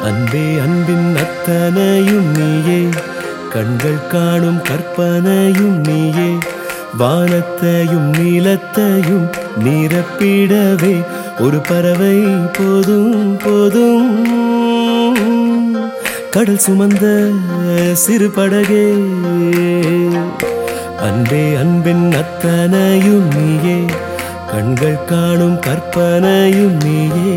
அன்பே அன்பின் அத்தனையும் நீயே, கண்கள் காணும் கற்பனையும் நீயே, வானத்தையும் நீலத்தையும் நிரப்பிடவே ஒரு பறவை போதும் போதும். கடல் சுமந்த சிறு படகே, அன்பே அன்பின் அத்தனையும் நீயே, கண்கள் காணும் கற்பனையும் நீயே.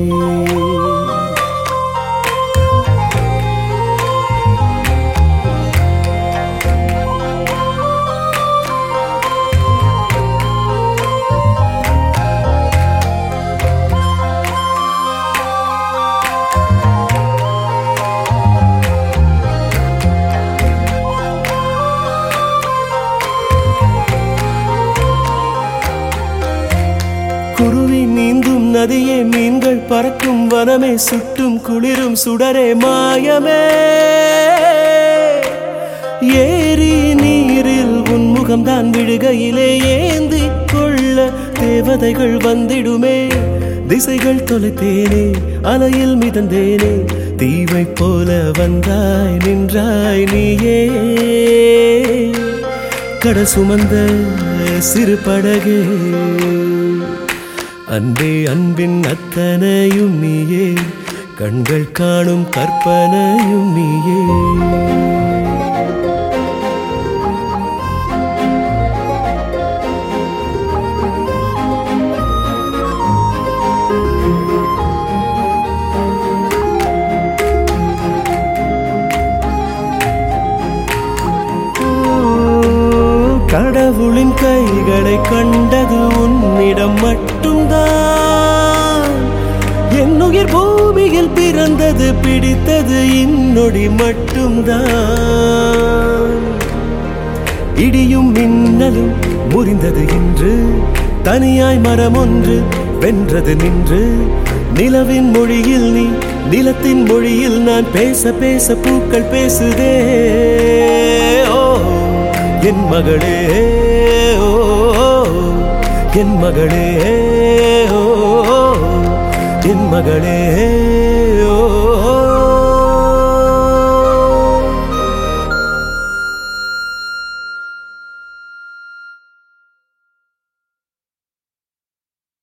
குருவி நீந்தும் நதியே, மீன்கள் பறக்கும் வனமே, சுட்டும் குளிரும் சுடரே மாயமே. ஏரி நீரில் உன்முகம்தான் விழுகையிலே ஏந்தி கொள்ள தேவதைகள் வந்திடுமே. திசைகள் தொலைத்தேனே, அலையில் மிதந்தேனே, தீவை போல வந்தாய் நின்றாய் நீயே. கடல் சுமந்த சிறு படகே, அன்பே அன்பின் அத்தனையும் நீயே, கண்கள் காணும் கற்பனையும் நீயே. கடவுளின் கைகளை கண்டது உன்னிடம் மட்டும்தான். என்னுயிர் பூமியில் பிறந்தது பிடித்தது இன்னொடி மட்டும்தான். இடியும் மின்னலும் முறிந்தது இன்று, தனியாய் மரம் ஒன்று வென்றது நின்று. நிலவின் மொழியில் நீ, நிலத்தின் மொழியில் நான், பேச பேச பூக்கள் பேசுதே. ஓ என் மகளே, ஓ என் மகளே, ஓ என் மகளே.